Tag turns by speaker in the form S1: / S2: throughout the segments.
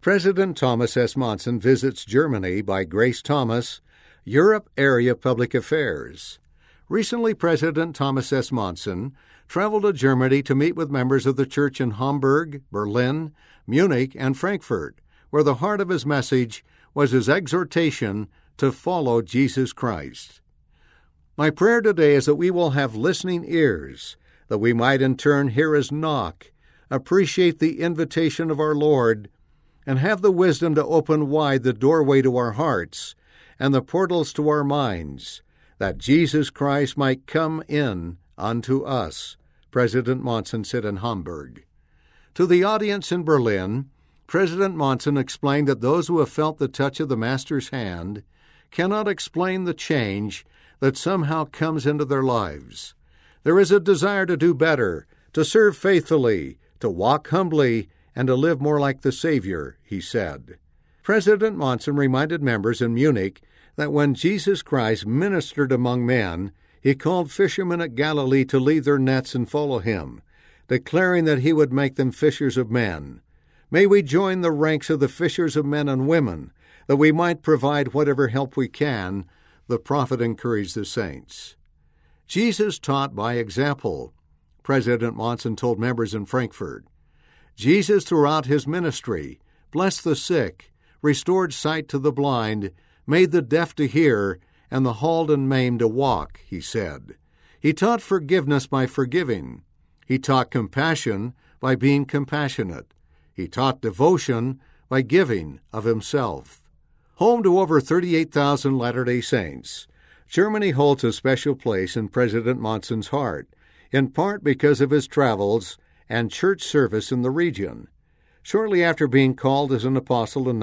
S1: President Thomas S. Monson visits Germany by Grace Thomas, Europe Area Public Affairs. Recently, President Thomas S. Monson traveled to Germany to meet with members of the church in Hamburg, Berlin, Munich, and Frankfurt, where the heart of his message was his exhortation to follow Jesus Christ. My prayer today is that we will have listening ears, that we might in turn hear his knock, appreciate the invitation of our Lord, and have the wisdom to open wide the doorway to our hearts and the portals to our minds, that Jesus Christ might come in unto us, President Monson said in Hamburg. To the audience in Berlin, President Monson explained that those who have felt the touch of the Master's hand cannot explain the change that somehow comes into their lives. There is a desire to do better, to serve faithfully, to walk humbly, and to live more like the Savior, he said. President Monson reminded members in Munich that when Jesus Christ ministered among men, he called fishermen at Galilee to leave their nets and follow him, declaring that he would make them fishers of men. May we join the ranks of the fishers of men and women, that we might provide whatever help we can, the prophet encouraged the saints. Jesus taught by example, President Monson told members in Frankfurt. Jesus, throughout his ministry, blessed the sick, restored sight to the blind, made the deaf to hear, and the halt and maimed to walk, he said. He taught forgiveness by forgiving. He taught compassion by being compassionate. He taught devotion by giving of himself. Home to over 38,000 Latter-day Saints, Germany holds a special place in President Monson's heart, in part because of his travels and church service in the region. Shortly after being called as an apostle in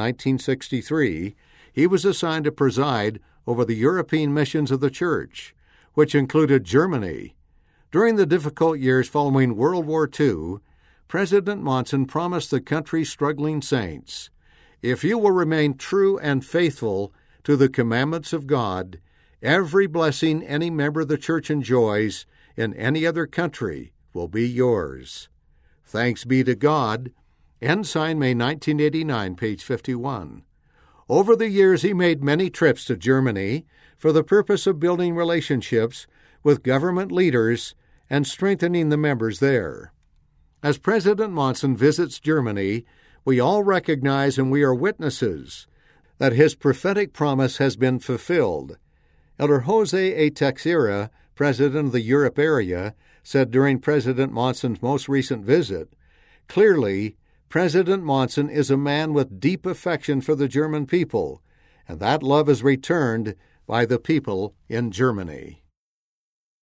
S1: 1963, he was assigned to preside over the European missions of the church, which included Germany. During the difficult years following World War II, President Monson promised the country's struggling saints, "If you will remain true and faithful to the commandments of God, every blessing any member of the church enjoys in any other country will be yours." Thanks be to God. Ensign, May 1989, page 51. Over the years, he made many trips to Germany for the purpose of building relationships with government leaders and strengthening the members there. As President Monson visits Germany, we all recognize and we are witnesses that his prophetic promise has been fulfilled. Elder Jose A. Teixeira, president of the Europe area, said during President Monson's most recent visit, "Clearly, President Monson is a man with deep affection for the German people, and that love is returned by the people in Germany."